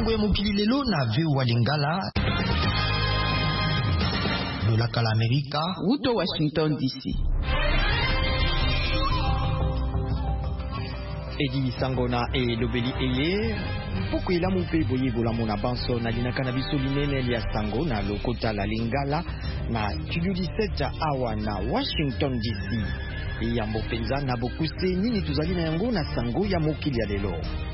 Sango ya mokili lelo na VOA Lingala. Lolaka la Amerika. Uto Washington DC. Edi Sango na lobeli eye. Poko ila mupe boye bola mona banso na linaka na biso linene ya Sango na lokota la Lingala na studio 17 awa na Washington DC. Yambo penza na bokuse nini tuzali na yango na Sango ya mokili ya lelo.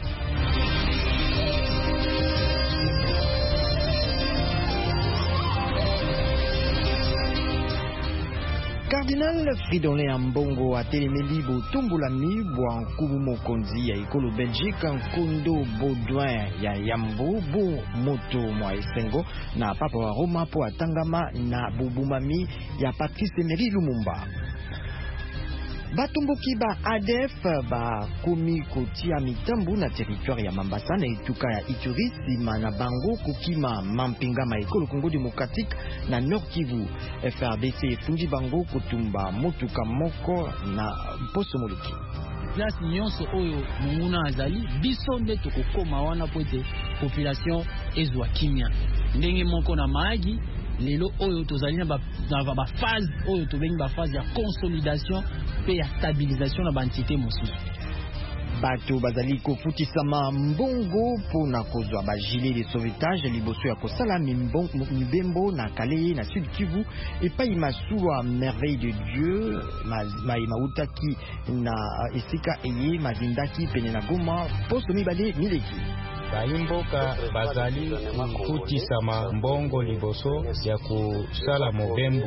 Cardinal Fridolin Ambongo a telemeli bo Tumbolami bwa nkubu mokonzi ya ekolo Belgique Nkondo Baudouin ya Yambo bo moto mwa esengo na papa wa Roma po atangama na bobumami ya Patrice Emery Lumumba. Batumbuki ba ADF ba komi kotia mitambu na territoire ya Mambasa na etuka ya Ituri sima na bango kokima mampinga ma ekolo Congo Démocratique na Nord Kivu. FRDC efundi bango kotumba motuka moko na poso moleki. Place nyonso oyo munguna azali biso nde tokokoma wana pote population ezwa kimia. Ndenge moko na maagi lelo oyo tozali na ba phase oyo tobengi ba phase ya consolidation pe ya stabilisation na ba entité mosusu. Bato bazali kofutisama mbongo pona kozwa ba gilet de sauvetage liboso ya kosala mibembo na Kalehe na Sud Kivu epai masuwa merveille de Dieu mautaki na esika eye mazindaki pene na Goma poso mibale mileki. Baimboka bazali kufutisama mbongo liboso ya kusala mobembo.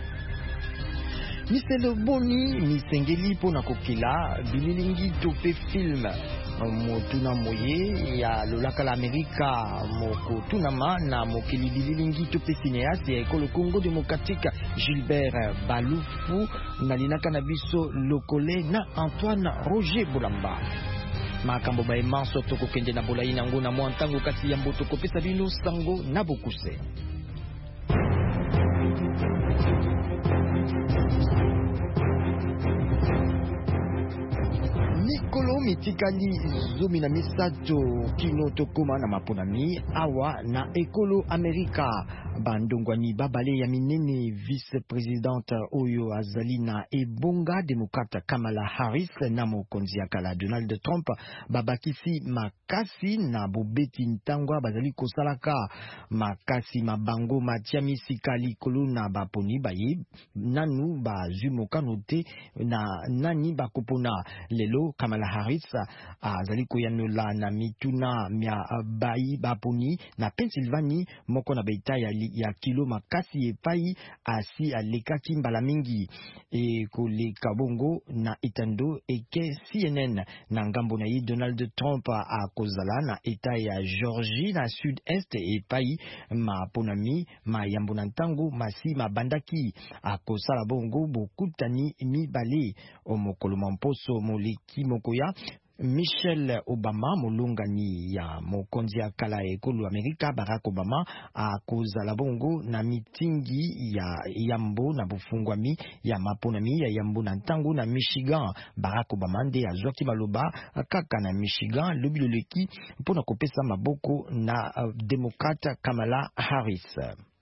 Miselo boni misengeli pona kokela bililingi tope film motuna moye ya lolaka la Amerika moko tunama na mokeli bililingi tope cinéaste ya ekolo Congo Démocratique Gilbert Balufu na linaka na biso lokole na Antoine Roger Bolamba. Makambo ba emanso toko kende na bolai nango na mwa ntango kasi ya mboto kopesa bino Sango na bokuse. Mikolo mitikali zomi na misato kino tokoma na maponami awa na ekolo Amerika. Bandongwani babale ya minene vice-présidente oyo azali na ebonga démocrate Kamala Harris na mokonzi ya kala Donald Trump babakisi makasi na bobeti ntangwa bazali kosalaka makasi mabango matia misika likolo na baponi baye nanu bazwi mokano te na nani bakopona. Lelo Kamala Harris azali koyanola na mituna mya bayi baponi na Pennsylvanie moko na beita ya kilo makasi epai asi alekaki mbala mingi koleka bongo na etando eke CNN na ngambo na ye Donald Trump akozala na eta ya Georgie na sud-est epai maponami mayambo na ntango masi mabandaki akosala bongo bokutani mibale omokolo mamposo moleki mokoya Michelle Obama molongani ya mokonzi ya kala ekolo Amerika Barack Obama akozala bongo na mitingi ya yambo na bufungwami ya maponami ya yambo na ntango na Michigan. Barack Obama nde azwaki maloba kaka na Michigan lobi loleki mpona kopesa maboko na demokrate Kamala Harris.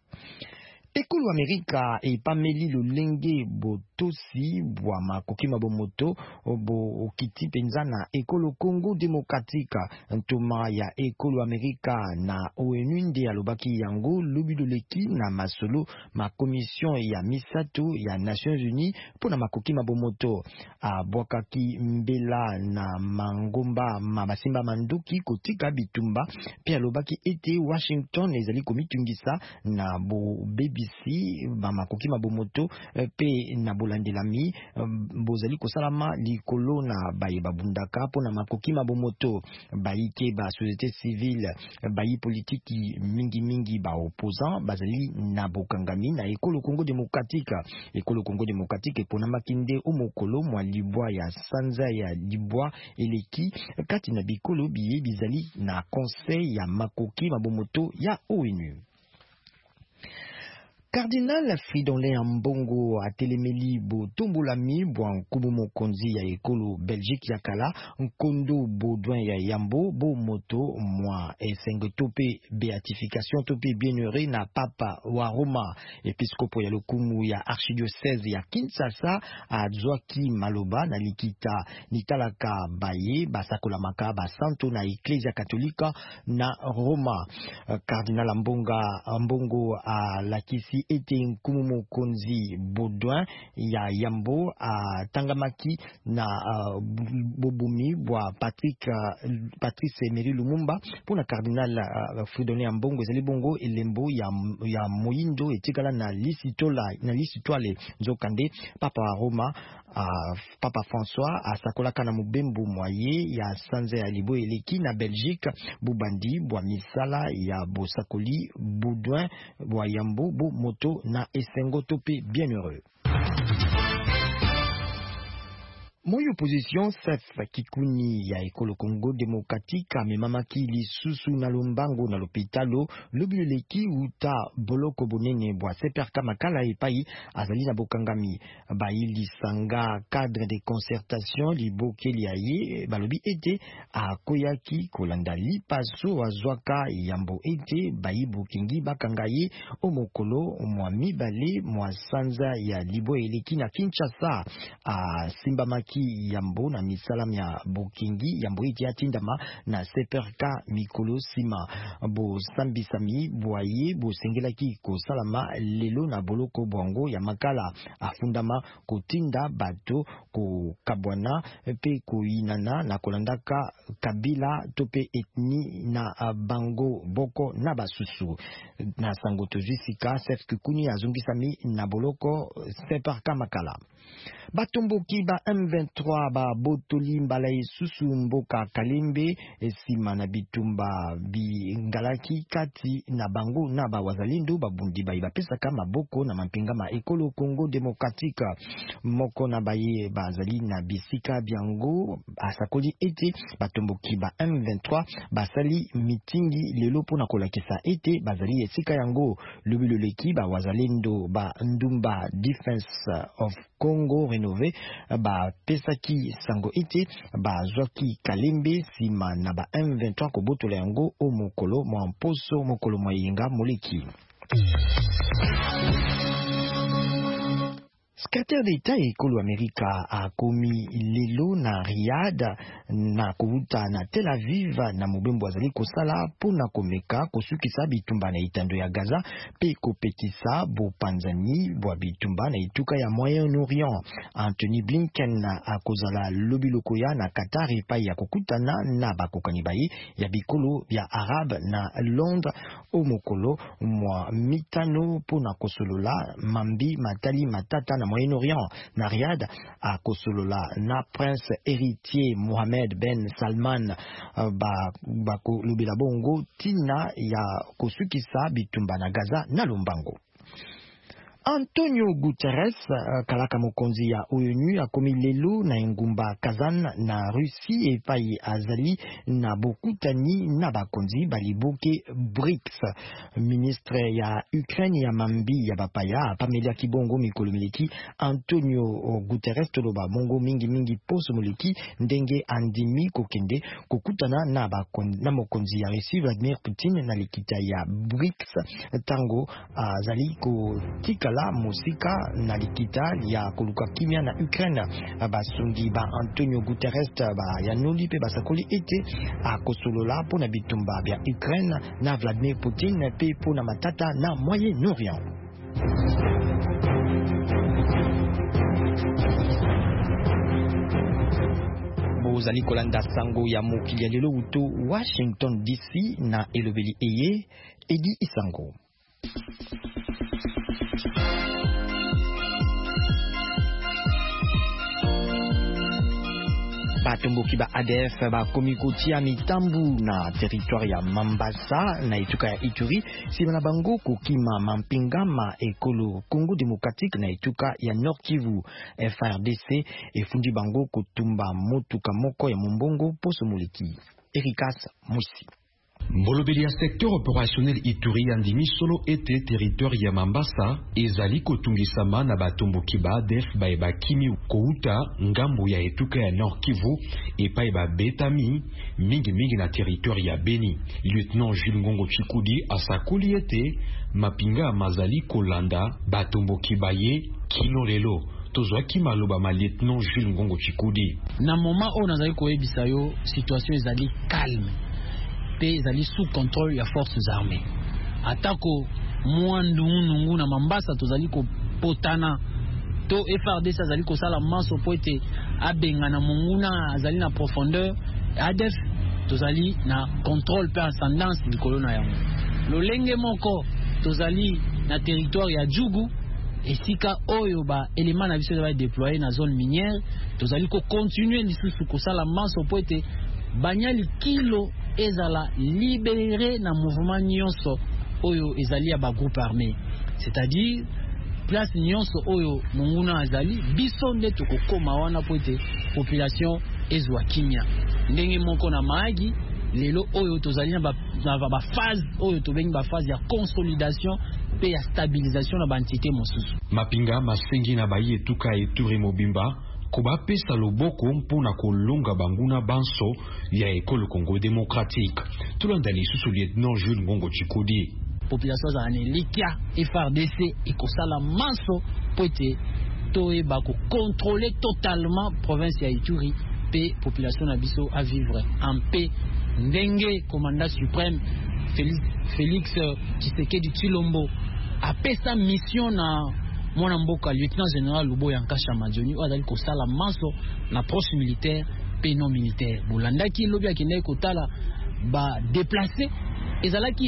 Ekolo Amerika epameli lolenge botosi bwa makokima bomoto bo okiti penza na ekolo Congo Démocratique. Ntoma ya ekolo Amerika na ONU nde alobaki yango lobi loleki na masolo ma commission ya misato ya Nations Unies pona makokima bomoto abwakaki mbela na mangomba mabasimba manduki kotika bitumba pe alobaki ete Washington ezali komitungisa na bo baby si ba makoki mabomoto pe na bolandelami bozali kosalama likolo na baye babundaka pona makoki mabomoto baike ba société civile bayi politiki mingi ba opposant bazali na bokangami na ekolo Congo Démocratique pona makinde omokolo mwa libwa ya sanza ya libwa eleki kati na bikolo biye bizali na conseil ya makoki mabomoto ya ONU. Cardinal Fridolin Ambongo atelemeli bo tombolami bo nkumu mokonzi ya ekolo Belgique ya kala nkondo Baudouin ya Yambo bo moto mwa esengo tope beatification tope bienheureux na papa wa Roma episkopo ya lokumu ya archidiocèse ya Kinshasa azwaki maloba na likita nitalaka baye basakola maka basanto na Ecclesia Katolika na Roma. Cardinal Ambongo lakisi ete nkumu mokonzi Baudouin ya Yambo tangamaki na bobumi bwa Patrice Emery Lumumba pona Cardinal Fridolin Ambongo ezali bongo elembo ya moyindo etikala na lisitwale nzokande papa wa Roma Papa François asakolaka na mubembu mwaye ya sanze ya libo eleki na Belgique bubandi bwa misala ya bosakoli Baudouin bwa Yambo bo moto na esengo tope bienheureux. Moyo opposition Sef Kikuni ya ekolo Congo Démocratique amemamaki lisusu na lombango na lopitalo lobileleki uta boloko bonene bwa seperka makala epai azali na bokangami baili sanga cadre de concertation libokeli aye balobi ete akoyaki kolanda lipaso azwaka Yambo ete bayibu kingi bakangaye omokolo mwa mibale mwa sanza ya libo eleki na Kinshasa simbamaki Yambo na misalam ya bokingi Yambo iti atindama na seperka mikolo sima bo sambisami boye bo sengelaki ko salama lelo na boloko bongo ya makala afundama kotinda bato ko kabwana pe ko inana na kolandaka kabila tope etni na bango boko na basusu na sangoto jisika Sef Kikuni azungisami na boloko seperka makala. Batomboki ba M23 ba botoli mbala isusu mboka Kalembe esima na bitumba bingalaki kati na bango na ba wazalindo babundi ba pesaka maboko na mampinga ma ekolo Congo Démocratique moko na baye bazali na bisika biango asakoli ete batomboki ba M23 basali mitingi lelo pona kolakisa ete bazali esika yango lubiloleki ba wazalindo ba Ndumba Defense of Congo Renové ba pesaki sango ete ba zwaki Kalembe sima na ba M23 kobotola yango o mokolo mwa mposo mokolo mwa yenga moleki. Secrétaire d'État ekolo Amerika akomi lelo na Riyad na kouta na Tel Aviv na mobembo azali kosala pona komeka kosukisa bitumba na itando ya Gaza pe kopetisa bopanzani bwa bitumba na ituka ya Moyen-Orient. Anthony Blinken akozala lobiloko ya na Qatar epai ya kokutana na bakokani baye ya bikolo ya Arab na Londres o mokolo mwa mitano pona kosolola mambi matali matata na Moyen-Orient. Na Riyad akosolola na Prince héritier Mohammed Ben Salman lobela bongo tina ya kosukisa bitumba na Gaza na lombango. Antonio Guterres kalaka mokonzi ya ONU akomi lelo na engumba Kazan na Russie epai azali na bokutani na bakonzi baliboke BRICS. Ministre ya Ukraine ya mambi ya bapaya Pamela Kibongo mikolo mileki Antonio Guterres toloba mongo mingi poso moleki ndenge andimi kokende kokutana na mokonzi ya Russie Vladimir Putin na likita ya BRICS tango azali kotika la musika na likita ya koluka kimia na Ukraine. Basungi ba Antonio Guterres ba yanoli pe basakoli ete akosolola pona bitumba bya Ukraine na Vladimir Putin pe pona matata na Moyen-Orient. Bozali kolanda sango ya mokili ya lelo uto Washington DC na elobeli eye Edi Isango. Batomboki ba ADF ba komikotia mitambu na territoire ya Mambasa na ituka ya Ituri sima na bango kokima mampingama ekolo Congo Démocratique na ituka ya Nord Kivu. FRDC efundi bango kotumba motuka moko ya mombongo poso moleki. Erikas Musi. Mbolobelia secteur opérationnel Ituri andimi solo ete territoire ya Mambasa ezali kotungisama na batomboki ba ADF baeba kimi kouta ngambo ya etuka ya Nord Kivu epai ba betami mingi na territoire ya Beni. Lieutenant Jules Ngongo Chikudi asakuli ete mapinga mazali kolanda batomboki baye kino lelo. Tozwaki maloba ma lieutenant Jules Ngongo Chikudi. Na moment où nazali koyebisa yo situation ezali calme. Ils allaient sous contrôle ya forces armées. Atako mwandu nungu na Mambasa tozali ko potana to FRDC azali ko sala maso poete abenga na munguna azali na profondeur ADF tozali na contrôle pe ascendance likolo na yango. Lolenge moko tozali na territoire ya Djugu esika oyo ba élément na biso va déployer na zone minière tozali ko continuer lisusu ko sala maso poete banyali kilo ezala libéré na mouvement nyonso oyo ezali ya ba groupe armé, c'est-à-dire place nyonso oyo munguna azali biso nde tokokoma wana poete population ezwa kimia ndenge moko na maagi lelo oyo tozali na ba phase oyo tobengi ba phase ya consolidation pe ya stabilisation na ba entité mosusu. Mapinga masengi na baye tuka Ituri mobimba koba pesa loboko mpona kolonga banguna banso ya ekolo Congo démocratique. Tulanda lisusu lieutenant Jules Ngongo Chikudi. Population za likia FRDC ekosala manso pote toeba ko contrôler totalement province ya Ituri pe population na biso à vivre en paix. Ndenge commandant suprême Félix Tshisekedi Tshilombo a pesa mission na mwana mboka lieutenant général Luboya Nkasha Majoni azali kosala manso na proche militaire pe non militaire bolandaki lobi akende kotala ba déplacer ezalaki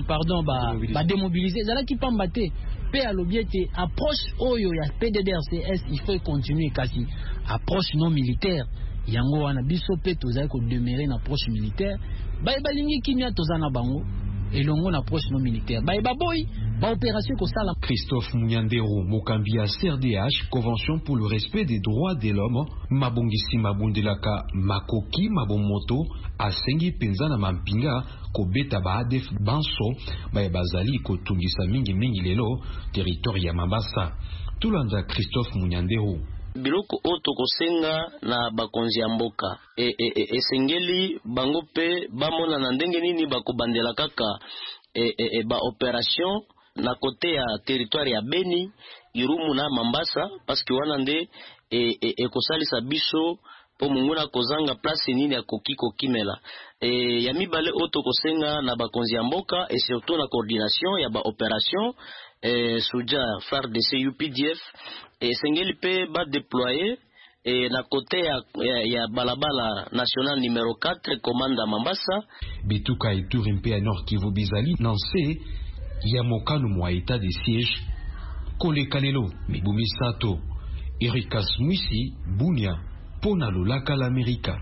ba démobiliser ezalaki pamba te pe alobi ete approche oyo ya PDDRCS il faut continuer kasi approche non militaire yango wana biso pe tozali ko demeurer na approche militaire balingi kimia tozana bango elongo na approche non militaire boy ba opération ko sala. Christophe Munyandero mokambi ya CRDH Convention pour le respect des droits de l'homme mabongisi mabundelaka makoki mabomoto asengi penza na mampinga kobeta ba ADF banso bazali kotungisa mingi lelo territoire ya Mambasa. Tulanda Christophe Munyandero biloko oto kosenga na bakonzi ya mboka esengeli bango pe bamona na ndenge nini bakobandela kaka ba opération na côté ya territoire ya Beni, Irumu na Mambasa parce que wana nde ekosalisa biso po munguna kozanga place nini ya kokimela ya mibale oto kosenga na bakonzi ya mboka et surtout na coordination ya ba opération Soja FARDC UPDF sengeli pe ba déployer na côté ya balabala national numéro 4 commanda Mambasa bituka Ituri mpe ya Nord Kivu bizali nanse ya mokano mwa état de siège kolekalelo mibumi sato Erikas Mwisi Bunia pona lolaka l'Amerika.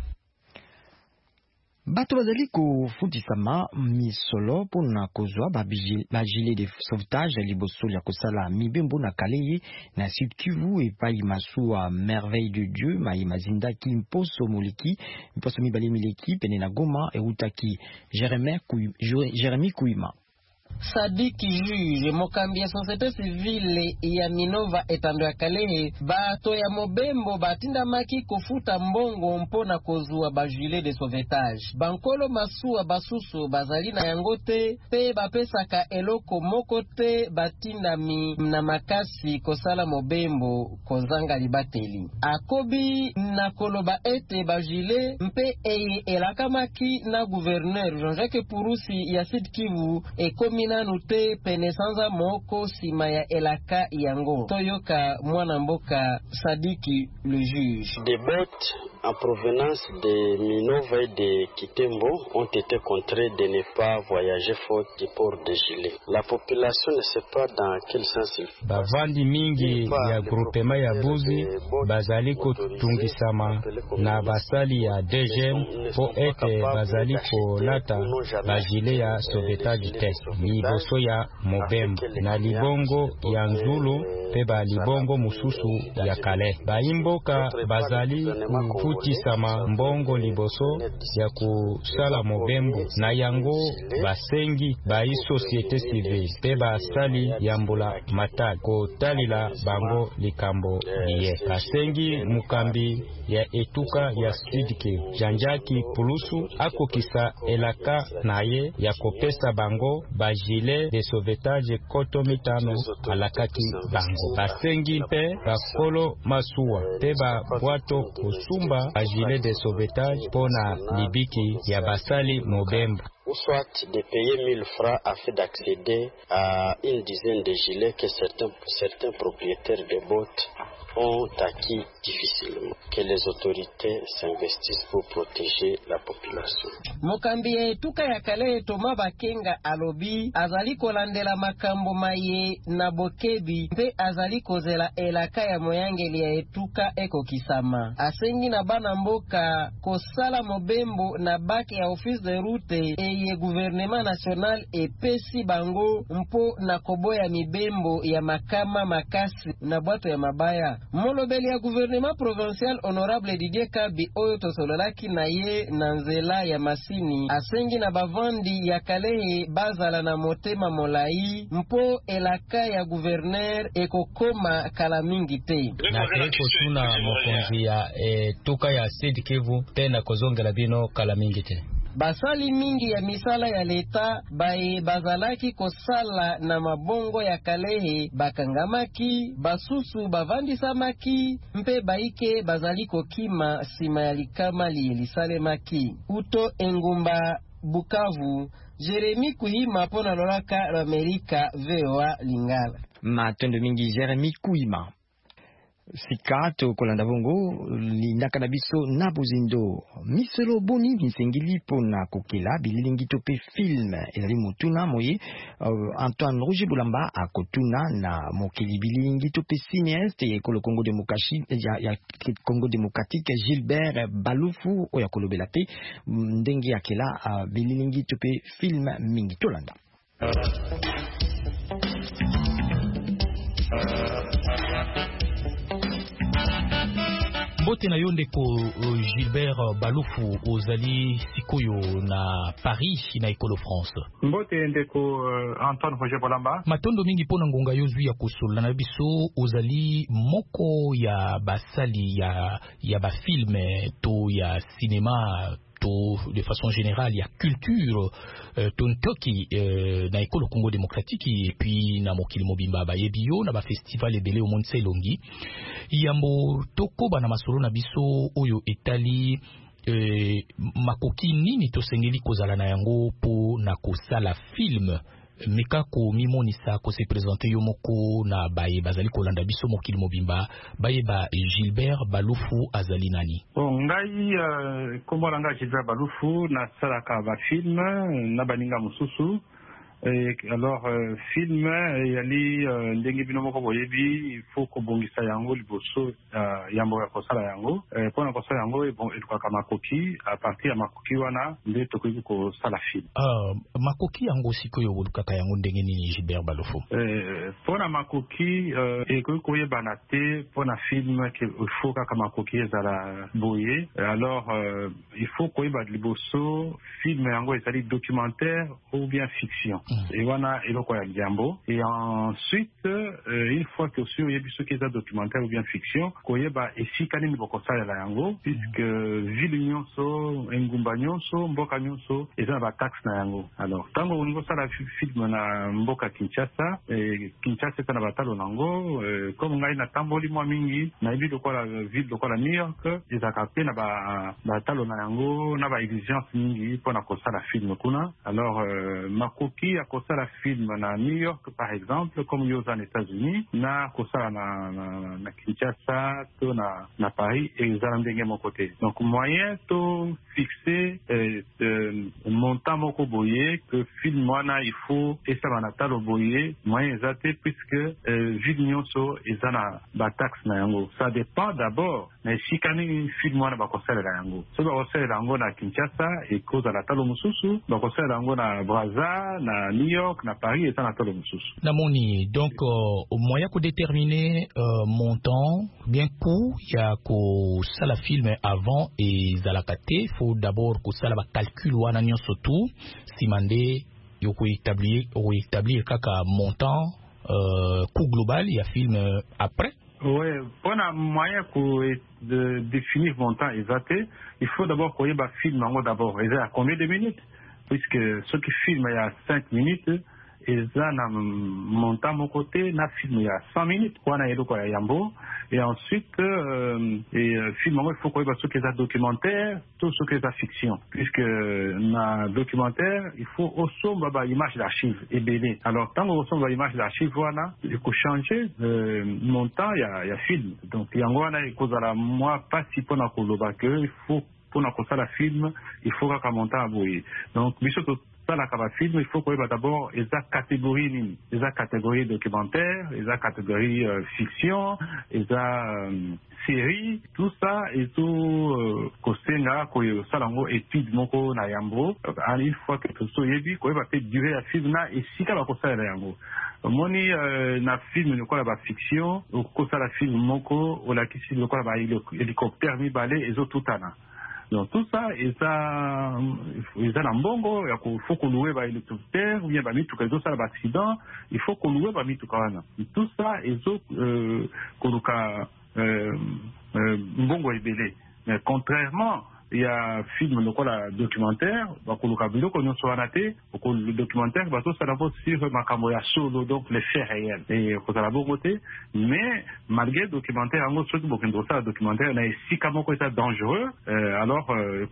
Bato bazali kofundisama misolo pona kozwa ba gilet de sauvetage liboso ya kosala mibembo na Kaleye na Sud Kivu epai masuwa merveille de Dieu mazinda ki mposo moliki mposo mibale mileki pene na Goma eutaki Jérémy Kouima. Sadiki juge mokambi ya société civile ya Minova etando ya Kalehe bato ya mobembo batinda maki kofuta mbongo mpona kozua ba gilet de sauvetage bankolo masuwa basusu bazali na yango te pe bapesaka eloko moko te batinda na makasi kosala mobembo kozanga libateli akobi na koloba ete ba gilet mpe elakamaki na gouverneur Jean-Jacques Purusi ya Sud Kivu ekomi nanu te pene sanza moko sima ya elaka yango toyoka mwana mboka Sadiki le juge. Des bottes en provenance de Minova et de Kitembo ont été contraints de ne pas voyager faute du port de gilet. La population ne sait pas dans quel sens il faut. Bavandi mingi ya groupement ya Buzi bazali kotungisama na basali ya DGM po ete bazali kolata ba gilet ya sauvetage te. liboso ya mobembo na libongo ya nzulu pe ba libongo mususu ya kale. Baimboka bazali kufutisama mbongo liboso ya kusala mobembo na yango basengi bai société civile pe basali yambula matali kotalila bango likambo liye. Basengi mukambi ya etuka ya Sud Kivu Janjaki Pulusu akokisa elaka naye ya kopesa bango ba gilet de sauvetage koto mitano alakaki bango. Basengi mpe bakolo masuwa pe ba bwato kusumba ba gilet de sauvetage pona libiki ya basali mobembo. Ou soit de payer 1000 francs afin d'accéder à une dizaine de gilets que certains propriétaires de bottes ont acquis difficilement. Que les autorités s'investissent pour protéger la population. Mokambi etuka ya kale Toma Bakenga alobi azali kolandela makambo maye na bokebi mpe azali kozela elaka ya moyangeli ya etuka ekokisama. Asengi na bana mboka kosala mobembo na baki ya office de route eye gouvernement national epesi bango mpo na koboya mibembo ya makama makasi na bwato ya mabaya. Molobeli ya gouvernement provincial honorable Didier Kabi oyo tosololaki na ye na nzela ya masini asengi na bavandi ya kalehe bazala na motema molai mpo elaka ya gouverneur ekokoma kala mingi te. Na eko tuna mokonzi ya tuka ya Sud Kivu tena kozongela bino kala mingi te. Basali mingi ya misala ya leta bae bazalaki kosala na mabongo ya kalehe bakangamaki basusu bavandisamaki mpe baike bazali kokima sima ya likama lielisalemaki. Uto Engumba, Bukavu, Jeremy Kuhima pona lolaka l'Amerika VOA Lingala. Matondo mingi Jeremy Kuhima. Sikato kolanda bongo linaka na biso na bozindo misolo boni misengili pona kokela bililingi tope film ezali motuna moye Antoine Roger Boulamba akotuna na mokeli bililingi tope cinéaste ya Congo Congo démocratique Gilbert Balufu oya kolobela te ndenge ya kela bililingi tope film mingi tolanda. Mbote na yo ndeko Gilbert Balufu ozali sikoyo na Paris na École France. Mbote ndeko Antoine Roger Bolamba. Matondo mingi pona ngonga yozwi ya kosola na biso ozali moko ya basali ya ba filme to ya cinéma de façon générale, il y a culture tontoki na École Congo démocratique et puis na mokili mobimba ba yebio na ba festival ebele au monde selongi yambo toko bana masolo na biso oyo etali makoki nini to sengeli kozala na yango po na kosala film Mekako mimonisa ko se présenter yo moko na baye bazali kolanda biso mokili mobimba baye ba Gilbert Balufu azali nani. Ngai komolanga Gilbert Balufu na salaka ba film na baninga mususu. Alors film yali ndenge bino moko boyebi il faut ko bongisa yango liboso yambo ya kosala yango pona kosala yango bon elukaka makoki à partir ya makoki wana nde tokoki kosala film. Makoki yango sikoyo olukaka yango ndenge nini Gilbert Balufu? Pona makoki ekoki koyebana te pona film ke il faut kaka makoki ezala boye. Alors il faut koyeba liboso film yango ezali documentaire ou bien fiction. Et wana eloko ya jambo. Et ensuite une fois que sur yebiso ki eza documentaire ou bien fiction koyeba esika nini bokosala la yango puisque ville nyonso engumba nyonso mboka nyonso eza ba taxe na yango. Alors tango on sala film na mboka Kinshasa Kinshasa eza na batalo nango comme ngai na tamboli mwa mingi na ville lokola ville lokola New York eza kapé na batalo na yango na ba exigence mingi pona kosala film kuna. Alors makoki à kosala film na New York par exemple comme aux États-Unis na kosala na Kinshasa to na Paris et za ndenge mon côté. Donc moyen to fixer montant moko boye que film wana il faut esa na talo boye moyen zate puisque ville nyonso ezana ba taxe na yango. Ça dépend d'abord mais si kani film wana ba kosala la yango. So ba kosala yango na Kinshasa et cause la talo mususu ba kosala yango na Brazza na New York, na Paris, et ça na tolo mosusu. Namoni, donc, moyen ko déterminer montant, bien coût, il y a ko sala film avant et zalakate, faut d'abord ko sala ba calcul wana nyonso tout, simande yo ko établir kaka montant, coût global, il y a film après. Oui, pour un moyen de définir montant exact, il faut d'abord qu'on ait un film d'abord. Et à combien de minutes? Puisque ceux qui filment il y a 5 minutes, et ça, na montant mon côté, na film il y a 100 minutes, pour un héros quoi yambo. Et ensuite, film il faut qu'on ait ceux qui sont documentaires, tout ce qui est fiction. Puisque na documentaire, il faut aussi une image d'archive et BD. Alors, tant qu'on reçoit une image d'archive, voilà, il faut changer montant, il y a film. Donc, il y a un cause à la moi, pas si pour il faut pour la film, il faut qu'un montant à bouillir. Donc, ça la film, il faut qu'on ait d'abord les catégories documentaires, les catégories fiction, les séries, tout ça et tout kosenga ko ça lango étude moko na yambo. Une fois que tout ça est dit, qu'on va faire durer la film na et si ka ba ko ça na yambo. Moni na film ne quoi la fiction, ko ça la film moko o la kisi le quoi la hélicoptère mi balé et tout tana. Donc tout ça, ils ont un bongo, il faut qu'on loue l'hélicoptère, ou bien tout ça, l'accident, il faut qu'on loue tout tout ça, ils ont bongo est belé. Mais contrairement, il y a un film documentaire, le documentaire ça d'abord sur Makamoya solo, donc les faits réels et la beauté. Mais malgré le documentaire, le documentaire il y a si c'est dangereux, alors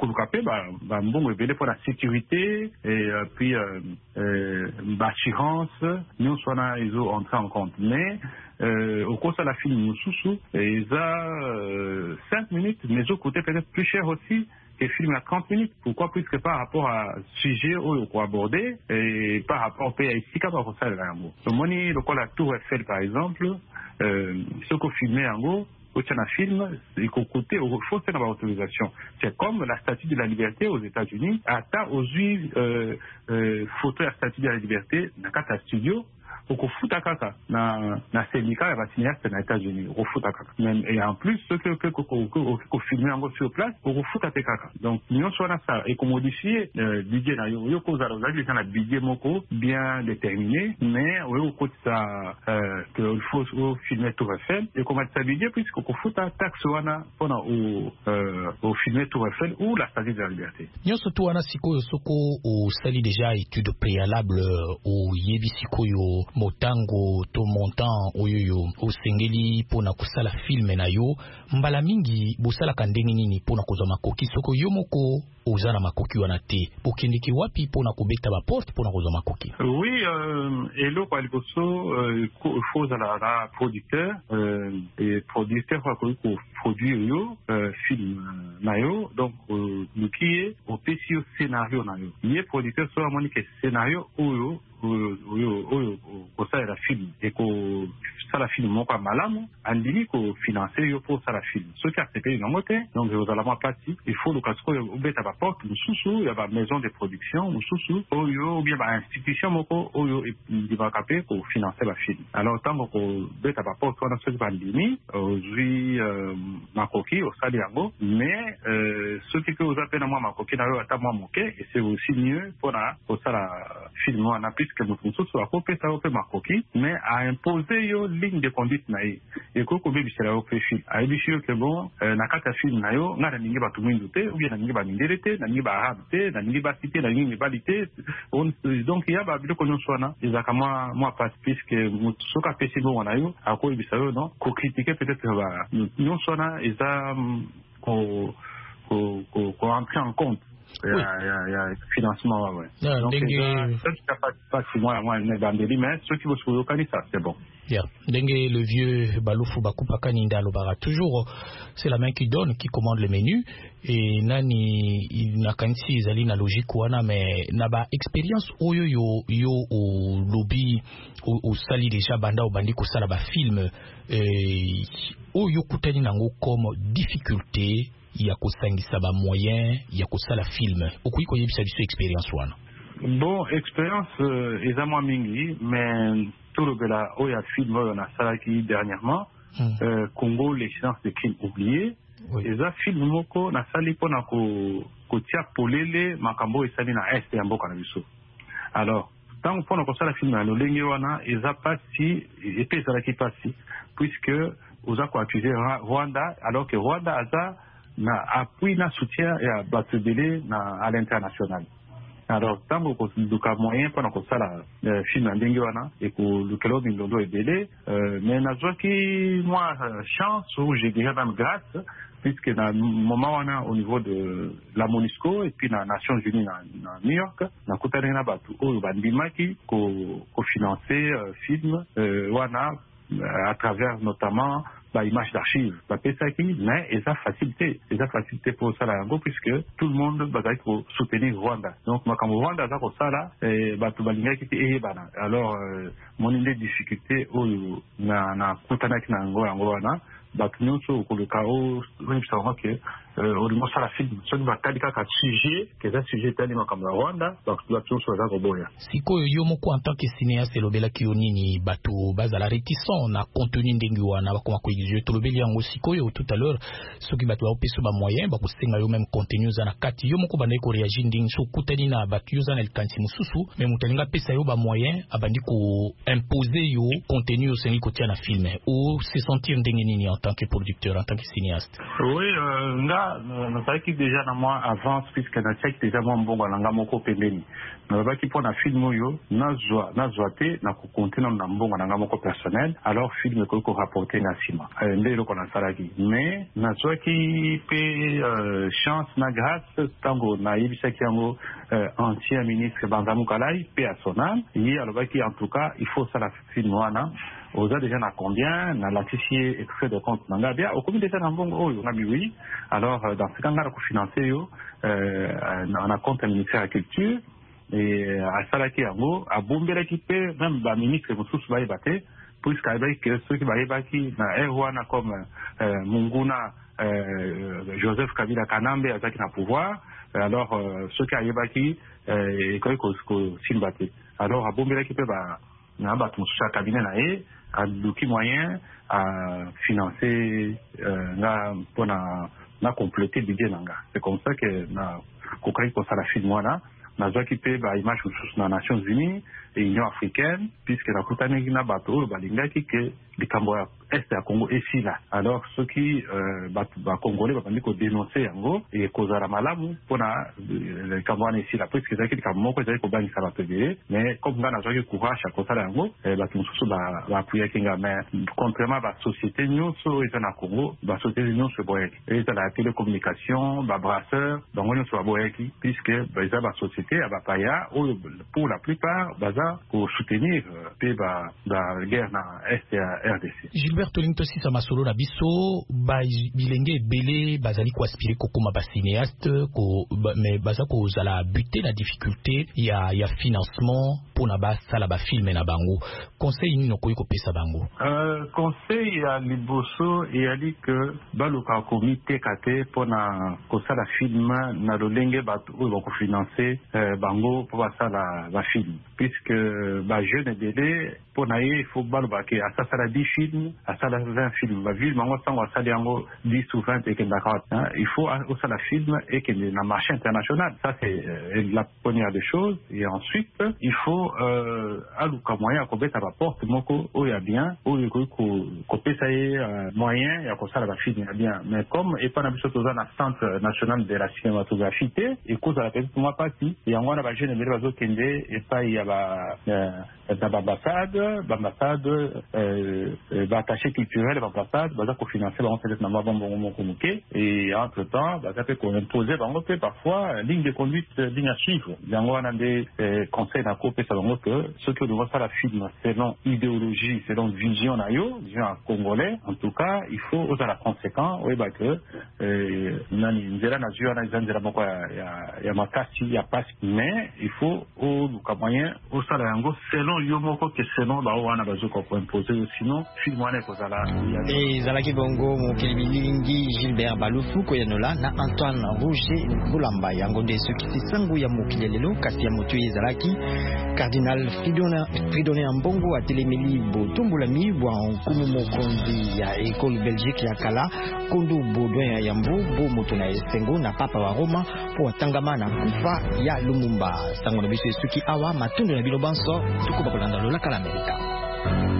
bon pour la sécurité et puis l'assurance, nous ils ont entré en compte. Mais au cours de la film sous ils ont 5 minutes, mais au côté peut-être plus cher aussi que film à 30 minutes. Pourquoi? Puisque par rapport à sujet qu'on a abordé et par rapport au pays ici, qu'à part ça, le moni, le quoi la Tour Eiffel par exemple, ce qu'on filmait en gros, au tien film, il faut côté au faut c'est dans l'autorisation. C'est comme la Statue de la Liberté aux États-Unis, à aux juifs photo la Statue de la Liberté, dans un studio. Au foot à caca, na syndicat, il va signer aux États-Unis, au foot à caca. Et en plus, ceux qu'on filme en sur place, au foot à caca. Donc, nous sommes ça, et qu'on modifie, budget, yo cause à l'osage, un budget moko bien déterminé, mais, au côté ça, qu'il faut filmer Tour Eiffel, et qu'on va ça budget, puisqu'on foot à taxe, pendant, au filmer Tour Eiffel, ou la Statue de la Liberté. Nous surtout, on a siko, au sali déjà étude préalable, au yebi siko yo, motango to montant oyoyo osengeli pona kusala filme na yo mbala mingi busala kandengi nini pona kozwa makoki soko yo moko ozana makoki wana te bokendeki wapi pona kobeta ba porte pona kozwa makoki? Oui, elo kwa liboso faut la producteur et producteur kwa ko produire yo film na yo donc le qui est au petit scénario na yo ni producteur so amoni que scénario oyo kosa la film et ko sala film moko malamu andini ko financer yo pour sala film ce qui a été dans moté donc vous allez ma partie il faut le casco obeta ba porte mususu il y a ba maison de production mususu oyo ou bien ba institution moko oyo il va caper pour financer la film alors tant ko beta ba porte on a ce bandini aujourd'hui makoki au sali yango mais ce qui que vous appelez moi makoki na yo ata moi moké et c'est aussi mieux pour la film on a plus que nous soit copé ça fait makoki mais à imposer yo ligne de conduite na et ko ko bebi sera au film a ebishio que bon na kata film na yo ngara ningi ba tumindu te ou bien na ningi ba minderete na ningi ba habite na ningi ba cité na ningi ba lité donc il y a ba bilo ko nyoswa na ezaka moi pas puisque soka pesi bon on a yo a ko ebisa yo non ko critiquer peut-être ba nyoswa na eza ko entrer en compte. Il y a financement, ouais. Donc, ceux qui n'ont pas si moi, mais ceux qui vont se localiser, ça, c'est bon. Yeah. Dengue, le vieux Baloufou Bakupaka Ninda Lobara, toujours, c'est la main qui donne, qui commande le menu. Et nani, il n'a qu'un si, ils allaient na logique ou ana, mais n'a pas expérience, au lobby, au sali déjà, banda, au bandi, au salaba film, yo kutani nango comme difficulté, il y a kosangisa ba moyen, il y a kosala film. Okuyi ko yebisa biso expérience wana. Bon, expérience évidemment mingi, mais tout le bela oya film on a salaki dernièrement Congo les silences de crimes oubliés. Et ça film moko na sali pona ko tia polele makambo esali na est ya mboka na biso. Alors tant pona ko sala film na lolenge wana eza pasi et puis ça qui passe puisque oza ko accuser Rwanda alors que Rwanda aza na appui na soutien ya batebele na à l'international. Alors tant que duka moyen pendant que ça la film ndenge wana et que le kelo bindondo est belé mais na zoki moi chance ou j'ai déjà même grâce puisque dans le moment wana au niveau de la MONUSCO et puis dans les Nations Unies dans New York na kutana na batu o bandimaki ko financer film wana à travers notamment image d'archives, mais et ça facilité pour ça là, puisque tout le monde va soutenir Rwanda. Donc moi quand Rwanda ça comme ça là, alors mon idée difficulté na kutana na Angola bato nyonso koluka oyebisaka ke olimo osala film soki batali kaka sujet keza sujet etali makambo ya Rwanda bato nyonso baza koboya. Sikoyo yo moko en tant que cinéaste elobelaki yo nini bato bazala réticent na contenu ndenge wana bakoma koexige tolobeli yango sikoyo tout à l'heure soki bato baopesa bamoyen bakosenga yo même contenu oza na kati yo moko bandaki koreagir ndenge so okutani na bato yo oza na likanisi mosusu mais moto alingi apesa yo bamoyen abandi koimpose yo contenu osengi kotia na film o se sentir ndenge nini en tant que producteur, en tant que cinéaste? Oui, là, nous savons que déjà dans moi avance puisque nous savons que déjà moi bon dans la moko pembeni. Nous avons qui pour un film yo, na zoate na ko compter dans bon dans la moko personnel. Alors film que ko rapporter na sima. Ndelo ko na salaki. Mais na zoa qui pe chance na grâce tango na yibisa ki yango ancien ministre Banzamu Kalai pe à son âme. Et alors qui en tout cas il faut ça la film wana. Aux a déjà na combien na latifié extrait de compte nanga bien au comité de Nambongo on a mis oui alors dans ce cas là pour financer yo on a compte ministère de la culture et à salaki yango a bombela qui peut même ba ministre mususu ba yebate puisque avec ceux qui ba yebaki na erwana comme Munguna Joseph Kabila Kanambe azaki na pouvoir alors ceux qui a yebaki et ko silbate alors a bombela qui peut ba na ba tout ça cabinet na e a d'autres moyens à financer pour na compléter le budget nanga. C'est comme ça que na kokari ko sala film wana na zo kipe ba image sous na Nations Unies et Union africaine puisque la kutani na bato balingaki que les Cambodgiens est à Congo et si là alors ceux qui ba congolais ba ko dénoncer yango et kozala malamu pona les Cambodgiens ici là puisque ça qui Cambodgiens ko ko bani ça va payer mais comme na zo ki courage à kosala yango ba tumususu ba appuyer kinga mais contrairement ba société nyonso et na Congo ba société nyonso boyeki et la télécommunication ba brasseur donc nyonso ba boyeki puisque ba za ba société ba paya pour la plupart baza pour soutenir la guerre na est RDC. Gilbert Tolinto si masolo na biso bilenge belé bazali ko aspirer kokoma ba cinéaste mais baza ko zala buter la difficulté ya financement pour na ba sala ba film na bango conseil ni noko ko pesa bango conseil ya liboso et a dit que baluka comité kate pour na ko sala film na lolenge ba ko financer bango pour ba sala ba film puisque ba jeune belé pour na il faut baluka ke asa sala 10 films à ça 20 films va vivre mango sango ça yango 10 ou 20 et que d'accord il faut aussi la film et que na marché international ça c'est la première des choses et ensuite il faut aluka moyen ko beta rapport moko o ya bien o ko pesa moyen ya ko sala ba film ya bien mais comme et pas na biso toza na centre national de la cinématographie et cause à la petite moi partie et yango na ba jeune mbele bazo kende et pas il y a ba ambassade attaché culturel l'ambassade baza ko financer bango peut-être na mabombo moko muke et entre temps baza pe ko imposer bango pe parfois ligne de conduite ligne à suivre yango wana nde conseil na ko pesa bango que ceux qui doivent faire la film selon idéologie selon vision na yo vision congolais en tout cas il faut aux la conséquent oui bah que nani nzela na zio na nzela moko ya makasi ya passe mais il faut au moyen au sala yango selon yo moko que selon vraiment ba wana bazo ko imposer sinon film wana ko zala ezalaki bongo mokili bilingi Gilbert Balufu koyanola na Antoine Roger Bulamba yango nde soki sango ya mokili lelo kasi ya moto ezalaki Cardinal Fridolin Ambongo atelemeli botumbulami bwa nkumu mokonzi ya école Belgique ya kala Kondo Baudouin ya Yambo bo moto na esengo na papa wa Roma po atangama na kufa ya Lumumba sango na biso soki awa matundo na bilobanso tukuba kolanda lola kala Amerika.